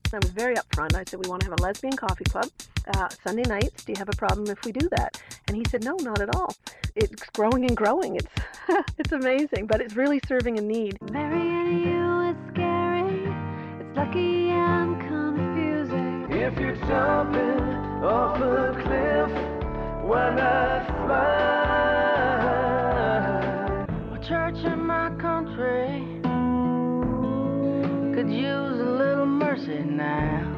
I was very upfront. I said, we want to have a lesbian coffee club Sunday nights. Do you have a problem if we do that? And he said, no, not at all. It's growing and growing. It's it's amazing, but it's really serving a need. Marrying you is scary. It's lucky and confusing. If you're jumping off a cliff, why not fly? A church in my country could use a little mercy now.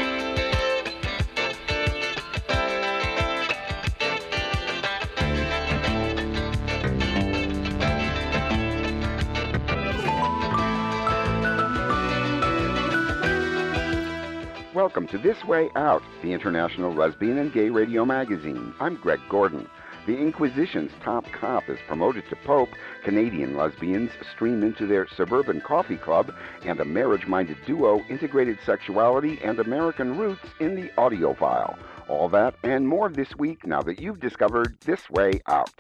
Welcome to This Way Out, the international lesbian and gay radio magazine. I'm Greg Gordon. The Inquisition's top cop is promoted to Pope. Canadian lesbians stream into their suburban coffee club, and a marriage-minded duo integrated sexuality and American roots in the audio file. All that and more this week now that you've discovered This Way Out.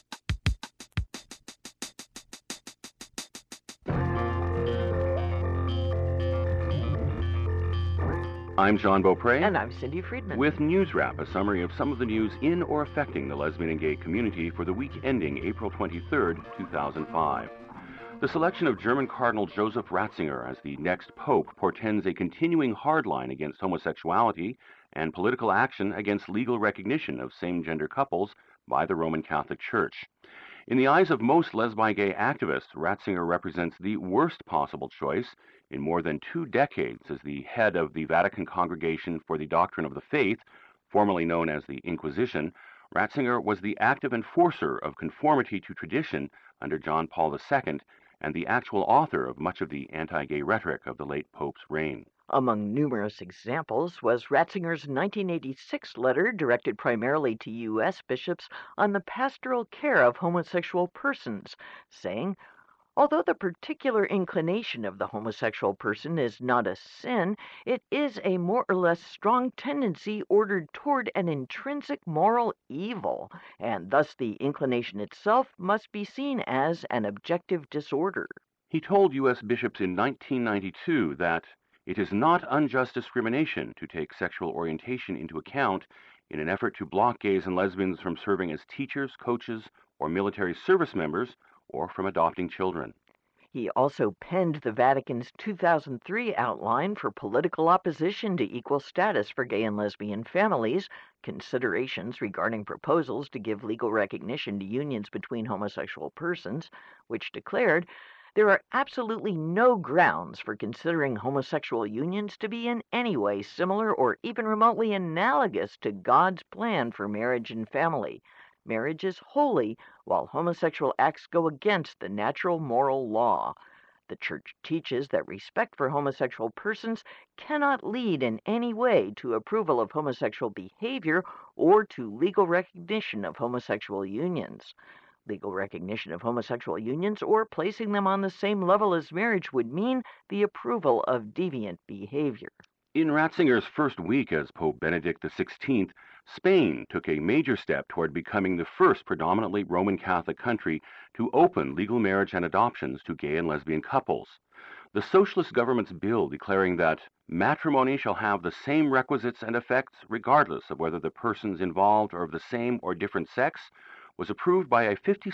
I'm John Beaupre. And I'm Cindy Friedman. With News Wrap, a summary of some of the news in or affecting the lesbian and gay community for the week ending April 23rd, 2005. The selection of German Cardinal Joseph Ratzinger as the next pope portends a continuing hardline against homosexuality and political action against legal recognition of same-gender couples by the Roman Catholic Church. In the eyes of most lesbi-gay activists, Ratzinger represents the worst possible choice in more than 2 decades as the head of the Vatican Congregation for the Doctrine of the Faith, formerly known as the Inquisition. Ratzinger was the active enforcer of conformity to tradition under John Paul II and the actual author of much of the anti-gay rhetoric of the late Pope's reign. Among numerous examples was Ratzinger's 1986 letter directed primarily to U.S. bishops on the pastoral care of homosexual persons, saying, although the particular inclination of the homosexual person is not a sin, it is a more or less strong tendency ordered toward an intrinsic moral evil, and thus the inclination itself must be seen as an objective disorder. He told U.S. bishops in 1992 that it is not unjust discrimination to take sexual orientation into account in an effort to block gays and lesbians from serving as teachers, coaches, or military service members, or from adopting children. He also penned the Vatican's 2003 outline for political opposition to equal status for gay and lesbian families, considerations regarding proposals to give legal recognition to unions between homosexual persons, which declared, there are absolutely no grounds for considering homosexual unions to be in any way similar or even remotely analogous to God's plan for marriage and family. Marriage is holy, while homosexual acts go against the natural moral law. The Church teaches that respect for homosexual persons cannot lead in any way to approval of homosexual behavior or to legal recognition of homosexual unions. Legal recognition of homosexual unions or placing them on the same level as marriage would mean the approval of deviant behavior. In Ratzinger's first week as Pope Benedict XVI, Spain took a major step toward becoming the first predominantly Roman Catholic country to open legal marriage and adoptions to gay and lesbian couples. The socialist government's bill declaring that matrimony shall have the same requisites and effects regardless of whether the persons involved are of the same or different sex was approved by a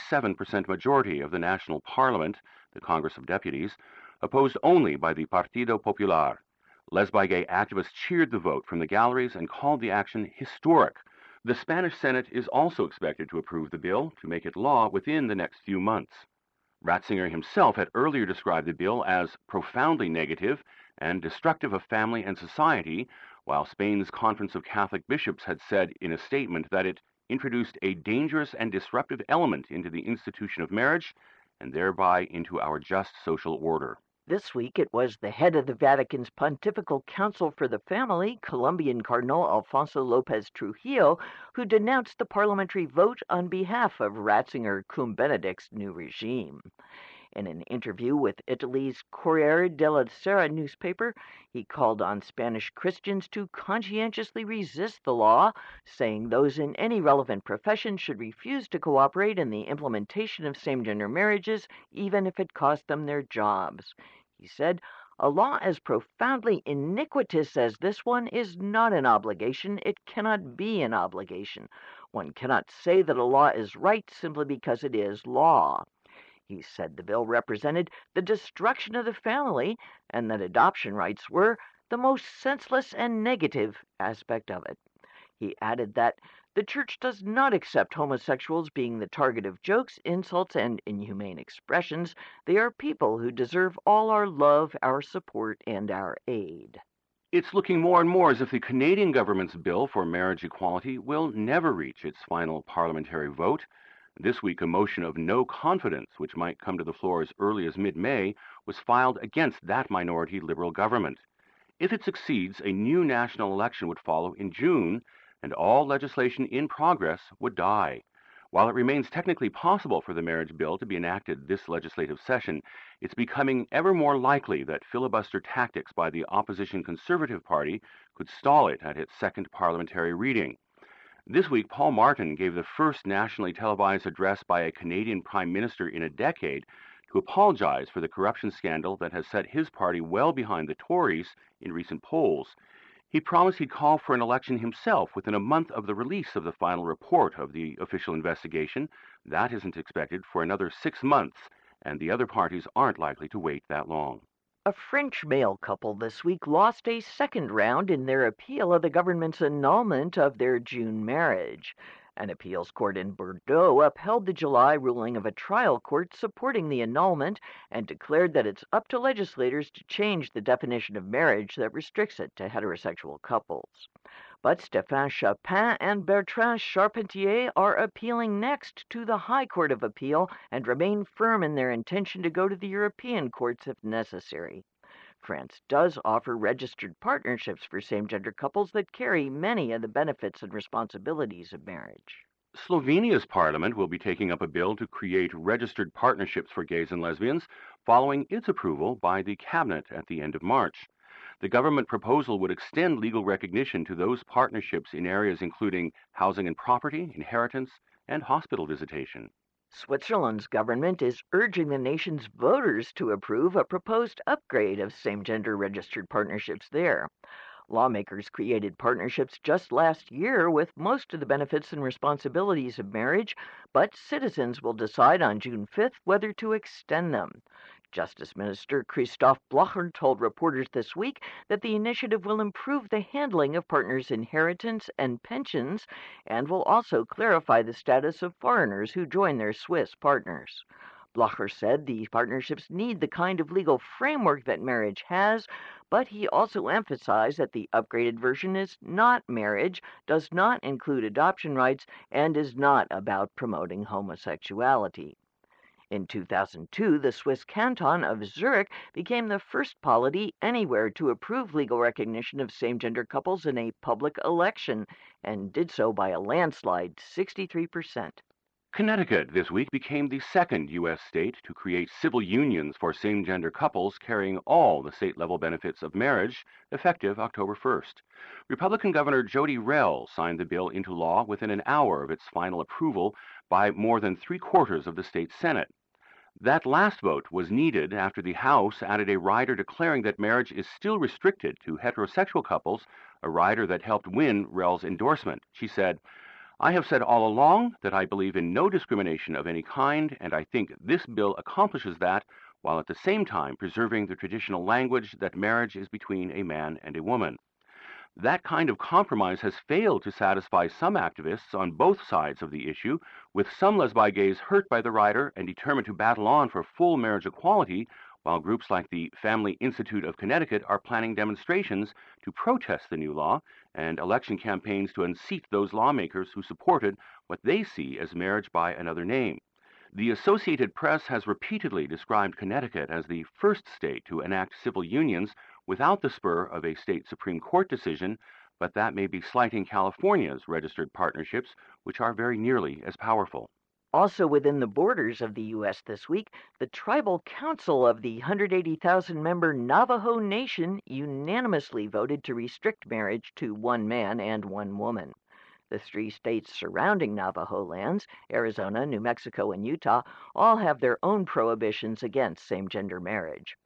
57% majority of the National Parliament, the Congress of Deputies, opposed only by the Partido Popular. Lesbi-gay activists cheered the vote from the galleries and called the action historic. The Spanish Senate is also expected to approve the bill to make it law within the next few months. Ratzinger himself had earlier described the bill as profoundly negative and destructive of family and society, while Spain's Conference of Catholic Bishops had said in a statement that it introduced a dangerous and disruptive element into the institution of marriage and thereby into our just social order. This week it was the head of the Vatican's Pontifical Council for the Family, Colombian Cardinal Alfonso López Trujillo, who denounced the parliamentary vote on behalf of Ratzinger cum Benedict's new regime. In an interview with Italy's Corriere della Sera newspaper, he called on Spanish Christians to conscientiously resist the law, saying those in any relevant profession should refuse to cooperate in the implementation of same-gender marriages, even if it cost them their jobs. He said, A law as profoundly iniquitous as this one is not an obligation. It cannot be an obligation. One cannot say that a law is right simply because it is law. He said the bill represented the destruction of the family and that adoption rights were the most senseless and negative aspect of it. He added that the Church does not accept homosexuals being the target of jokes, insults, and inhumane expressions. They are people who deserve all our love, our support, and our aid. It's looking more and more as if the Canadian government's bill for marriage equality will never reach its final parliamentary vote. This week, a motion of no confidence, which might come to the floor as early as mid-May, was filed against that minority Liberal government. If it succeeds, a new national election would follow in June, and all legislation in progress would die. While it remains technically possible for the marriage bill to be enacted this legislative session, it's becoming ever more likely that filibuster tactics by the opposition Conservative Party could stall it at its second parliamentary reading. This week, Paul Martin gave the first nationally televised address by a Canadian Prime Minister in a decade to apologize for the corruption scandal that has set his party well behind the Tories in recent polls. He promised he'd call for an election himself within a month of the release of the final report of the official investigation. That isn't expected for another 6 months, and the other parties aren't likely to wait that long. A French male couple this week lost a second round in their appeal of the government's annulment of their June marriage. An appeals court in Bordeaux upheld the July ruling of a trial court supporting the annulment and declared that it's up to legislators to change the definition of marriage that restricts it to heterosexual couples. But Stéphane Chapin and Bertrand Charpentier are appealing next to the High Court of Appeal and remain firm in their intention to go to the European courts if necessary. France does offer registered partnerships for same-gender couples that carry many of the benefits and responsibilities of marriage. Slovenia's parliament will be taking up a bill to create registered partnerships for gays and lesbians, following its approval by the cabinet at the end of March. The government proposal would extend legal recognition to those partnerships in areas including housing and property, inheritance, and hospital visitation. Switzerland's government is urging the nation's voters to approve a proposed upgrade of same-gender registered partnerships there. Lawmakers created partnerships just last year with most of the benefits and responsibilities of marriage, but citizens will decide on June 5th whether to extend them. Justice Minister Christoph Blocher told reporters this week that the initiative will improve the handling of partners' inheritance and pensions and will also clarify the status of foreigners who join their Swiss partners. Blocher said the partnerships need the kind of legal framework that marriage has, but he also emphasized that the upgraded version is not marriage, does not include adoption rights, and is not about promoting homosexuality. In 2002, the Swiss canton of Zurich became the first polity anywhere to approve legal recognition of same-gender couples in a public election, and did so by a landslide, 63%. Connecticut this week became the second U.S. state to create civil unions for same-gender couples carrying all the state-level benefits of marriage, effective October 1st. Republican Governor Jody Rell signed the bill into law within an hour of its final approval by more than 3/4 of the state Senate. That last vote was needed after the House added a rider declaring that marriage is still restricted to heterosexual couples, a rider that helped win Rell's endorsement. She said, "I have said all along that I believe in no discrimination of any kind, and I think this bill accomplishes that while at the same time preserving the traditional language that marriage is between a man and a woman." That kind of compromise has failed to satisfy some activists on both sides of the issue, with some lesbi gays hurt by the rider and determined to battle on for full marriage equality, while groups like the Family Institute of Connecticut are planning demonstrations to protest the new law and election campaigns to unseat those lawmakers who supported what they see as marriage by another name. The Associated Press has repeatedly described Connecticut as the first state to enact civil unions without the spur of a state Supreme Court decision, but that may be slighting California's registered partnerships, which are very nearly as powerful. Also within the borders of the U.S. this week, the Tribal Council of the 180,000-member Navajo Nation unanimously voted to restrict marriage to one man and one woman. The 3 states surrounding Navajo lands, Arizona, New Mexico, and Utah, all have their own prohibitions against same-gender marriage.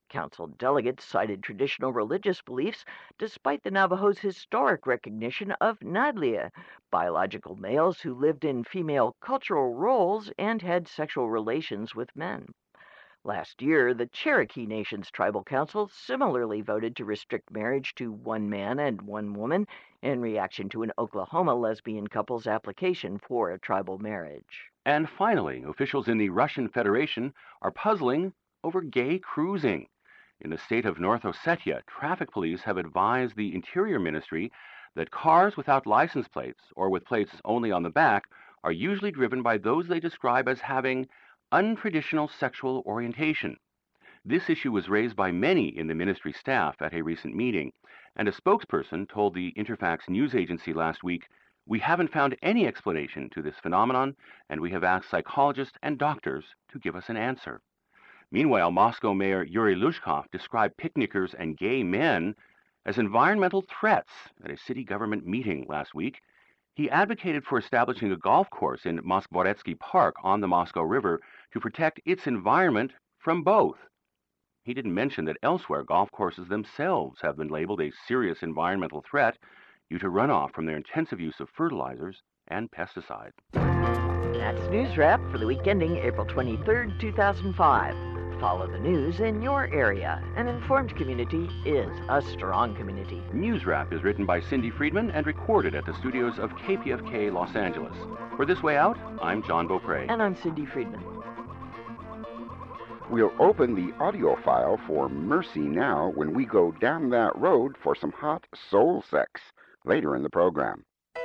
Council delegates cited traditional religious beliefs despite the Navajos' historic recognition of Nadlia, biological males who lived in female cultural roles and had sexual relations with men. Last year, the Cherokee Nation's Tribal Council similarly voted to restrict marriage to one man and one woman in reaction to an Oklahoma lesbian couple's application for a tribal marriage. And finally, officials in the Russian Federation are puzzling over gay cruising. In the state of North Ossetia, traffic police have advised the Interior Ministry that cars without license plates or with plates only on the back are usually driven by those they describe as having untraditional sexual orientation. This issue was raised by many in the ministry staff at a recent meeting, and a spokesperson told the Interfax news agency last week, "We haven't found any explanation to this phenomenon, and we have asked psychologists and doctors to give us an answer." Meanwhile, Moscow Mayor Yuri Lushkov described picnickers and gay men as environmental threats at a city government meeting last week. He advocated for establishing a golf course in Moskvoretsky Park on the Moscow River to protect its environment from both. He didn't mention that elsewhere golf courses themselves have been labeled a serious environmental threat due to runoff from their intensive use of fertilizers and pesticides. That's News Wrap for the week ending April 23rd, 2005. Follow the news in your area. An informed community is a strong community. News Wrap is written by Cindy Friedman and recorded at the studios of KPFK Los Angeles. For This Way Out, I'm John Beaupre. And I'm Cindy Friedman. We'll open the audio file for Mercy Now when we go down that road for some hot soul sex later in the program.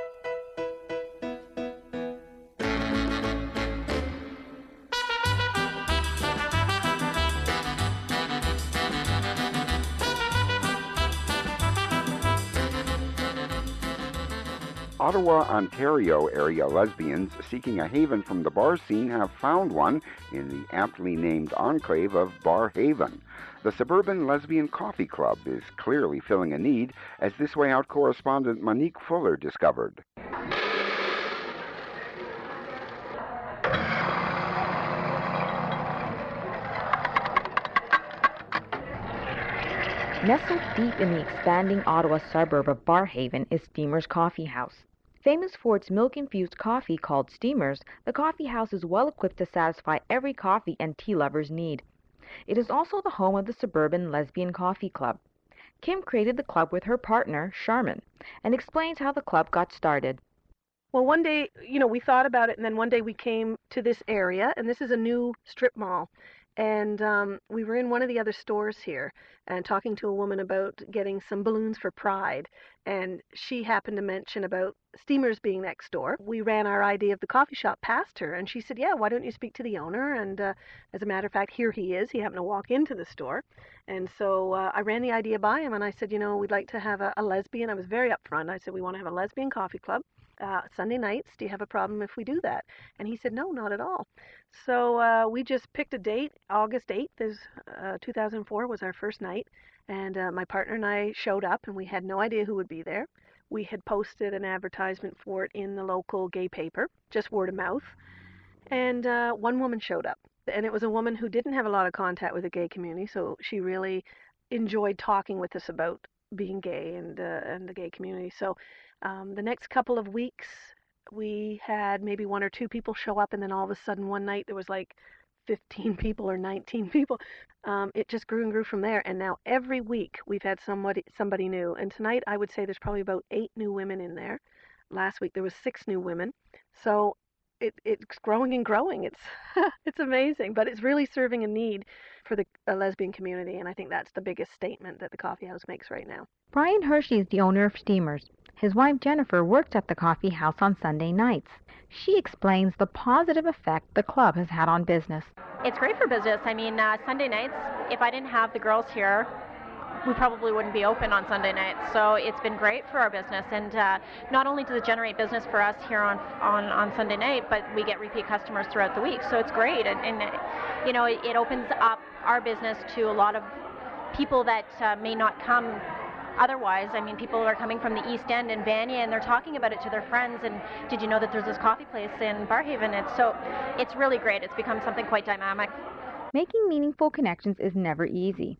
Ottawa, Ontario area lesbians seeking a haven from the bar scene have found one in the aptly named enclave of Barrhaven. The Suburban Lesbian Coffee Club is clearly filling a need, as This Way Out correspondent Monique Fuller discovered. Nestled deep in the expanding Ottawa suburb of Barrhaven is Steamer's Coffee House. Famous for its milk-infused coffee called Steamer's, the coffee house is well equipped to satisfy every coffee and tea lover's need. It is also the home of the Suburban Lesbian Coffee Club. Kim created the club with her partner, Charmin, and explains how the club got started. Well, one day, we thought about it, and then one day we came to this area, and this is a new strip mall. And we were in one of the other stores here and talking to a woman about getting some balloons for Pride. And she happened to mention about Steamers being next door. We ran our idea of the coffee shop past her, and she said, yeah, why don't you speak to the owner? And as a matter of fact, here he is. He happened to walk into the store. And so I ran the idea by him, and I said, we'd like to have a lesbian. I was very upfront. I said, we want to have a lesbian coffee club. Sunday nights, do you have a problem if we do that? And he said, no, not at all. So we just picked a date. August 8th 2004 was our first night. And my partner and I showed up, and we had no idea who would be there. We had posted an advertisement for it in the local gay paper, just word of mouth. And one woman showed up. And it was a woman who didn't have a lot of contact with the gay community, so she really enjoyed talking with us about being gay and the gay community. So the next couple of weeks, we had maybe one or two people show up, and then all of a sudden one night there was like 15 people or 19 people. It just grew and grew from there, and now every week we've had somebody new. And tonight I would say there's probably about 8 new women in there. Last week there was 6 new women. So it's growing and growing. It's it's amazing, but it's really serving a need for the lesbian community, and I think that's the biggest statement that the coffee house makes right now. Brian Hershey is the owner of Steamers. His wife Jennifer works at the coffee house on Sunday nights. She explains the positive effect the club has had on business. It's great for business. I mean, Sunday nights, if I didn't have the girls here, we probably wouldn't be open on Sunday nights. So it's been great for our business. And not only does it generate business for us here on Sunday night, but we get repeat customers throughout the week. So it's great. And it opens up our business to a lot of people that may not come otherwise. I mean, people are coming from the East End and Vanier, and they're talking about it to their friends. And did you know that there's this coffee place in Barrhaven? It's really great. It's become something quite dynamic. Making meaningful connections is never easy.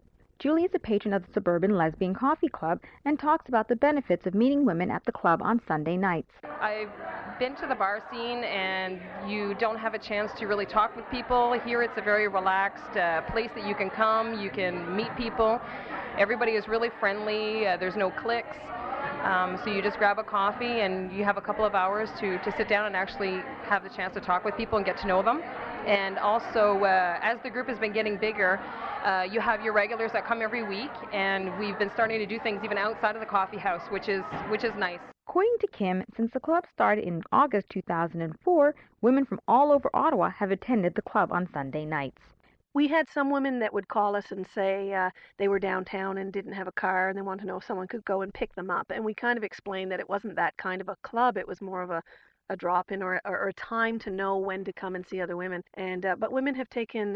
Julie is a patron of the Suburban Lesbian Coffee Club and talks about the benefits of meeting women at the club on Sunday nights. I've been to the bar scene, and you don't have a chance to really talk with people. Here it's a very relaxed place that you can come, you can meet people. Everybody is really friendly, there's no cliques. So you just grab a coffee and you have a couple of hours to sit down and actually have the chance to talk with people and get to know them. And also, as the group has been getting bigger, you have your regulars that come every week, and we've been starting to do things even outside of the coffee house, which is nice. According to Kim, since the club started in August 2004, women from all over Ottawa have attended the club on Sunday nights. We had some women that would call us and say they were downtown and didn't have a car, and they wanted to know if someone could go and pick them up. And we kind of explained that it wasn't that kind of a club. It was more of a drop-in or a time to know when to come and see other women. And but women have taken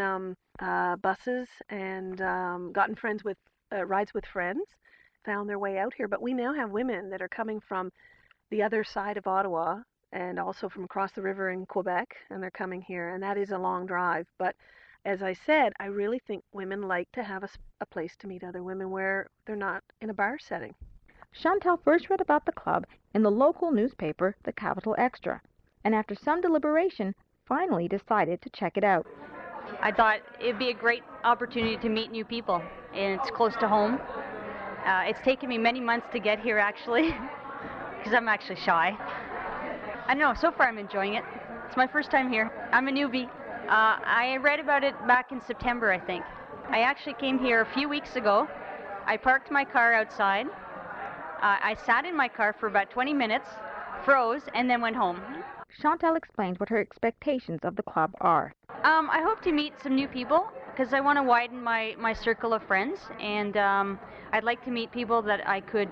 buses and gotten friends with rides with friends, found their way out here. But we now have women that are coming from the other side of Ottawa and also from across the river in Quebec, and they're coming here. And that is a long drive. But as I said, I really think women like to have a place to meet other women where they're not in a bar setting. Chantal first read about the club in the local newspaper, the Capital Extra, and after some deliberation, finally decided to check it out. I thought it'd be a great opportunity to meet new people, and it's close to home. It's taken me many months to get here, actually, because I'm actually shy. I don't know, so far I'm enjoying it. It's my first time here. I'm a newbie. I read about it back in September, I think. I actually came here a few weeks ago. I parked my car outside. I sat in my car for about 20 minutes, froze, and then went home. Chantal explains what her expectations of the club are. I hope to meet some new people because I want to widen my circle of friends, and I'd like to meet people that I could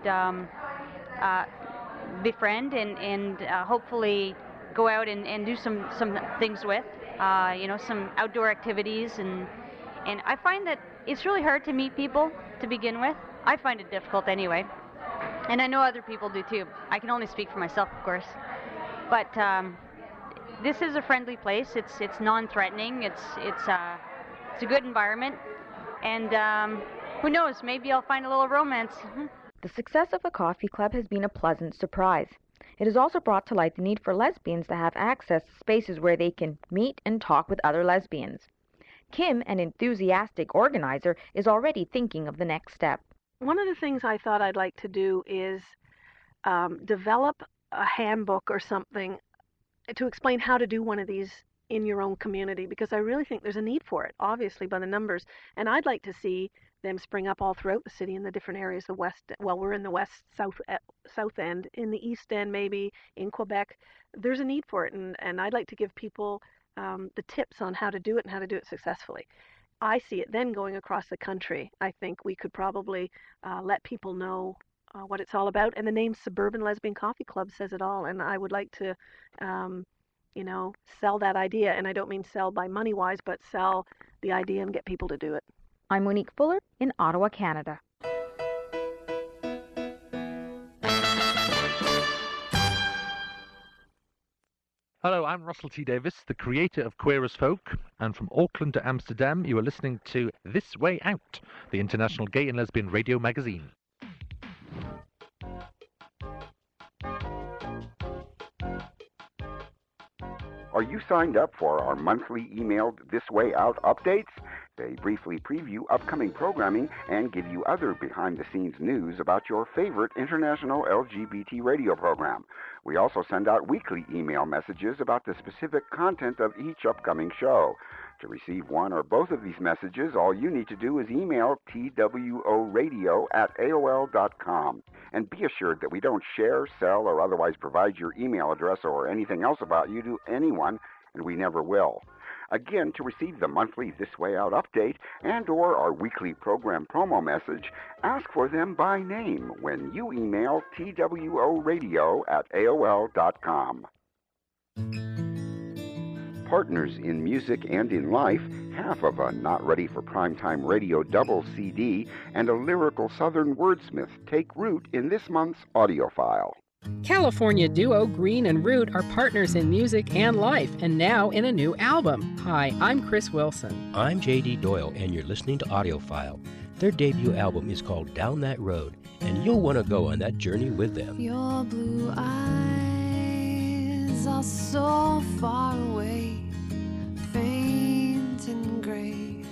befriend and hopefully go out and do some things with. Some outdoor activities, and I find that it's really hard to meet people to begin with. I find it difficult anyway, and I know other people do too. I can only speak for myself, of course, but this is a friendly place. It's non-threatening. It's a good environment, and who knows? Maybe I'll find a little romance. The success of the coffee club has been a pleasant surprise. It has also brought to light the need for lesbians to have access to spaces where they can meet and talk with other lesbians. Kim, an enthusiastic organizer, is already thinking of the next step. One of the things I thought I'd like to do is develop a handbook or something to explain how to do one of these in your own community, because I really think there's a need for it, obviously, by the numbers. And I'd like to see them spring up all throughout the city in the different areas. The west, well, we're in the south end, in the east end, maybe in Quebec. There's a need for it, and I'd like to give people the tips on how to do it and how to do it successfully. I see it then going across the country. I think we could probably let people know what it's all about, and the name Suburban Lesbian Coffee Club says it all. And I would like to sell that idea, and I don't mean sell by money-wise, but sell the idea and get people to do it. I'm Monique Fuller in Ottawa, Canada. Hello, I'm Russell T. Davis, the creator of Queer as Folk, and from Auckland to Amsterdam, you are listening to This Way Out, the international gay and lesbian radio magazine. Are you signed up for our monthly emailed This Way Out updates? They briefly preview upcoming programming and give you other behind-the-scenes news about your favorite international LGBT radio program. We also send out weekly email messages about the specific content of each upcoming show. To receive one or both of these messages, all you need to do is email tworadio@aol.com. And be assured that we don't share, sell, or otherwise provide your email address or anything else about you to anyone, and we never will. Again, to receive the monthly This Way Out update and or our weekly program promo message, ask for them by name when you email tworadio@aol.com. Partners in music and in life, half of a Not Ready for Primetime Radio double CD, and a lyrical Southern wordsmith take root in this month's audio file. California duo Green and Root are partners in music and life, and now in a new album. Hi, I'm Chris Wilson. I'm J.D. Doyle, and you're listening to AudioFile. Their debut album is called Down That Road, and you'll want to go on that journey with them. Your blue eyes are so far away, faint and gray.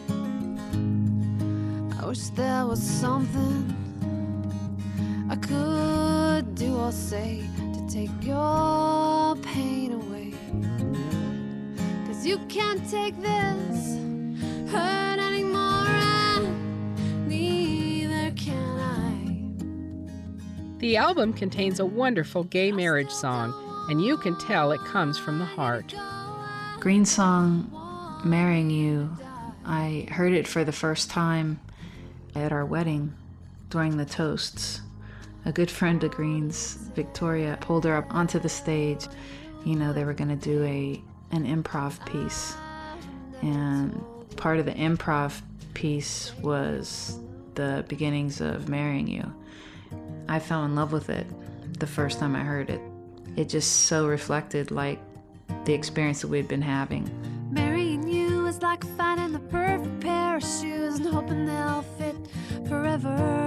I wish there was something I could do or say to take your pain away. 'Cause you can't take this hurt anymore, and neither can I. The album contains a wonderful gay marriage song, and you can tell it comes from the heart. Green's song, Marrying You, I heard it for the first time at our wedding during the toasts. A good friend of Green's, Victoria, pulled her up onto the stage. You know, they were going to do an improv piece. And part of the improv piece was the beginnings of Marrying You. I fell in love with it the first time I heard it. It just so reflected like the experience that we'd been having. Marrying you is like finding the perfect pair of shoes and hoping they'll fit forever.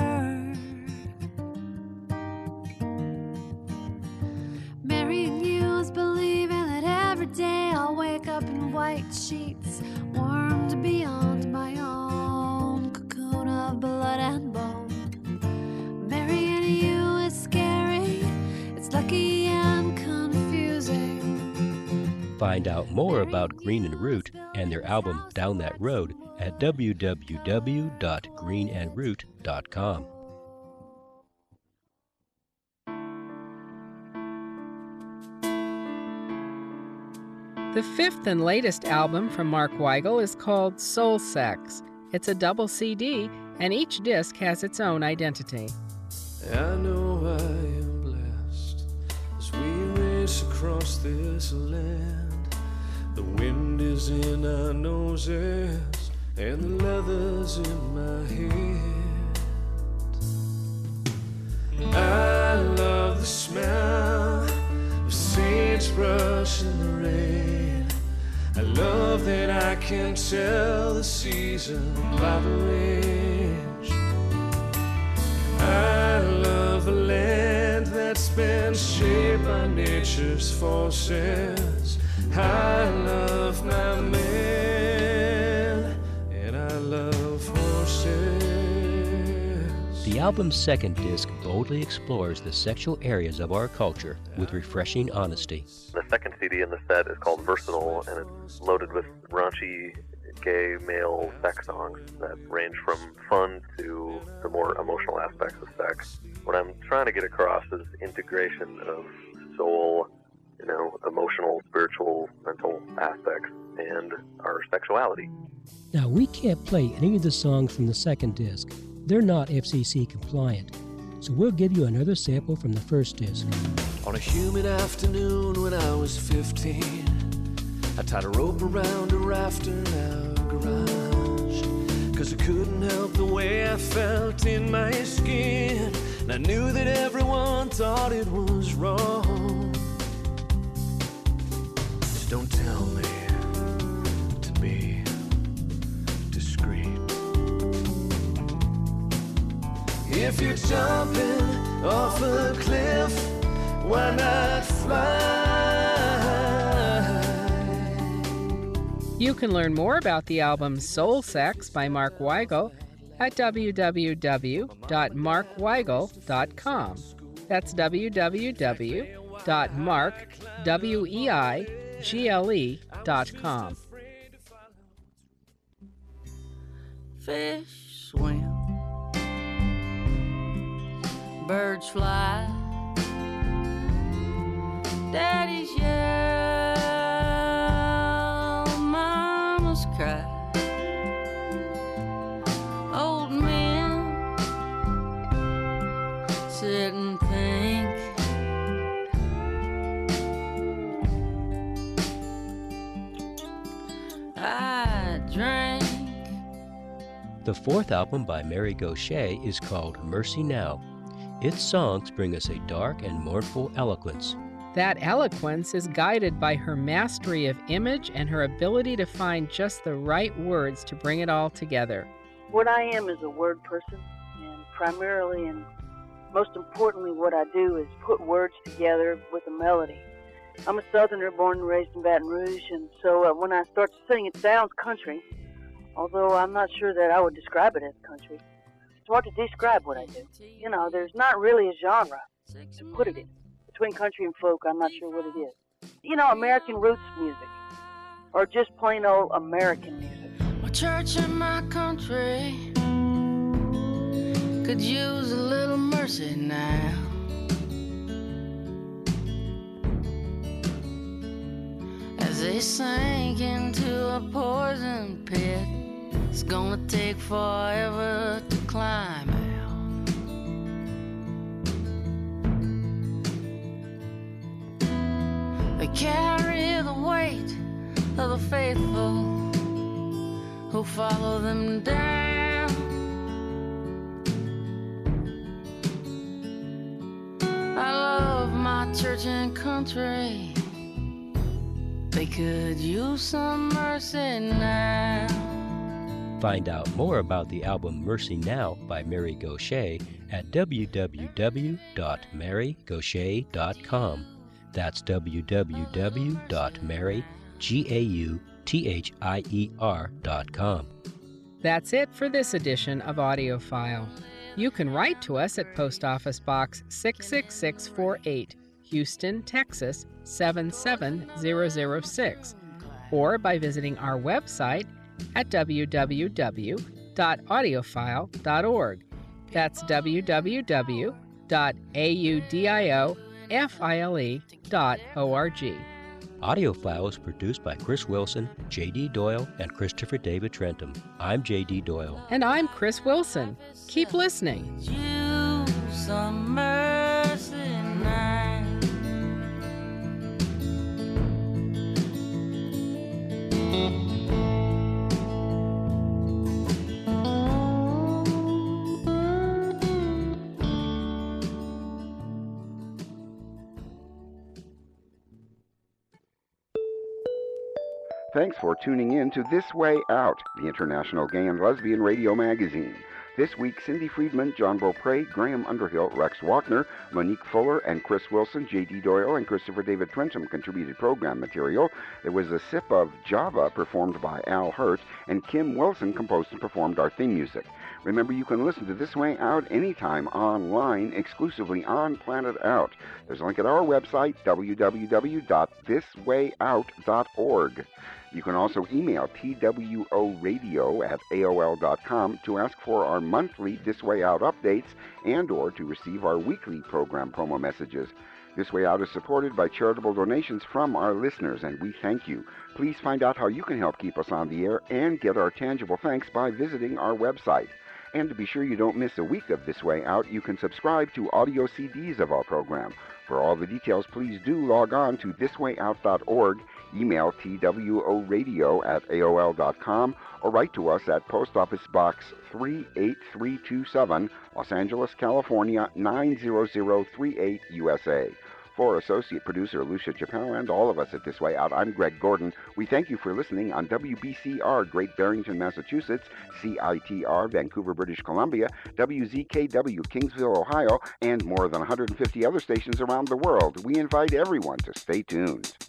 Marrying you is believing that every day I'll wake up in white sheets, warmed beyond my own cocoon of blood and bone. Marrying you is scary, it's lucky and confusing. Find out more about Green and Root and their album Down That Road at www.greenandroot.com. The fifth and latest album from Mark Weigel is called Soul Sex. It's a double CD, and each disc has its own identity. I know I am blessed as we race across this land. The wind is in our noses and the leather's in my head. I love the smell of sagebrush in the rain. I love that I can tell the season by the range. I love a land that's been shaped by nature's forces. I love my man, and I love horses. The album's second disc boldly explores the sexual areas of our culture with refreshing honesty. The second CD in the set is called Versatile, and it's loaded with raunchy gay male sex songs that range from fun to the more emotional aspects of sex. What I'm trying to get across is integration of soul, emotional, spiritual, mental aspects, and our sexuality. Now, we can't play any of the songs from the second disc. They're not FCC compliant. So we'll give you another sample from the first disc. On a humid afternoon when I was 15, I tied a rope around a rafter in our garage, 'cause I couldn't help the way I felt in my skin, and I knew that everyone thought it was wrong. Just don't tell me to be discreet. If you're jumping off a cliff, why not fly? You can learn more about the album Soul Sex by Mark Weigel at www.markweigel.com. That's www.markweigle.com. Fish swim, birds fly, daddy's yell, mama's cry, old men sit and think. I drank. The fourth album by Mary Gauthier is called Mercy Now. Its songs bring us a dark and mournful eloquence. That eloquence is guided by her mastery of image and her ability to find just the right words to bring it all together. What I am is a word person, and primarily and most importantly what I do is put words together with a melody. I'm a Southerner born and raised in Baton Rouge, and so when I start to sing, it sounds country, although I'm not sure that I would describe it as country. It's hard to describe what I do. You know, there's not really a genre to put it in. Between country and folk, I'm not sure what it is. You know, American roots music, or just plain old American music. My church and my country could use a little mercy now. As they sank into a poison pit, it's gonna take forever to climb out. They carry the weight of the faithful who follow them down. I love my church and country. They could use some mercy now. Find out more about the album Mercy Now by Mary Gauthier at www.marygauchier.com. That's www.marygauchier.com. That's it for this edition of AudioFile. You can write to us at Post Office Box 66648, Houston, Texas 77006, or by visiting our website at www.audiophile.org. That's www.audiofile.org. AudioFile is produced by Chris Wilson, J.D. Doyle, and Christopher David Trentham. I'm J.D. Doyle. And I'm Chris Wilson. Keep listening. You some mercy now. Thanks for tuning in to This Way Out, the International Gay and Lesbian Radio Magazine. This week, Cindy Friedman, John Beaupre, Graham Underhill, Rex Walkner, Monique Fuller, and Chris Wilson, J.D. Doyle, and Christopher David Trentham contributed program material. There was a sip of Java performed by Al Hurt, and Kim Wilson composed and performed our theme music. Remember, you can listen to This Way Out anytime online, exclusively on Planet Out. There's a link at our website, www.thiswayout.org. You can also email tworadio@aol.com to ask for our monthly This Way Out updates and or to receive our weekly program promo messages. This Way Out is supported by charitable donations from our listeners, and we thank you. Please find out how you can help keep us on the air and get our tangible thanks by visiting our website. And to be sure you don't miss a week of This Way Out, you can subscribe to audio CDs of our program. For all the details, please do log on to thiswayout.org, email tworadio@aol.com, or write to us at Post Office Box 38327, Los Angeles, California 90038, USA. For Associate Producer Lucia Chappelle and all of us at This Way Out, I'm Greg Gordon. We thank you for listening on WBCR, Great Barrington, Massachusetts, CITR, Vancouver, British Columbia, WZKW, Kingsville, Ohio, and more than 150 other stations around the world. We invite everyone to stay tuned.